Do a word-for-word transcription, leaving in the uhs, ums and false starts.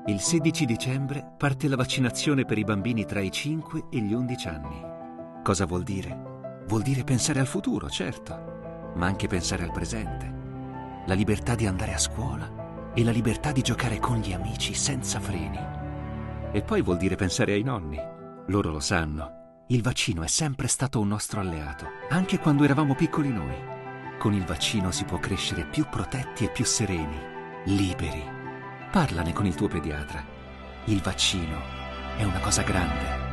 Il sedici dicembre parte la vaccinazione per i bambini tra i cinque e gli undici anni. Cosa vuol dire? Vuol dire pensare al futuro, certo, ma anche pensare al presente. La libertà di andare a scuola e la libertà di giocare con gli amici senza freni. E poi vuol dire pensare ai nonni. Loro lo sanno. Il vaccino è sempre stato un nostro alleato, anche quando eravamo piccoli noi. Con il vaccino si può crescere più protetti e più sereni, liberi. Parlane con il tuo pediatra. Il vaccino è una cosa grande.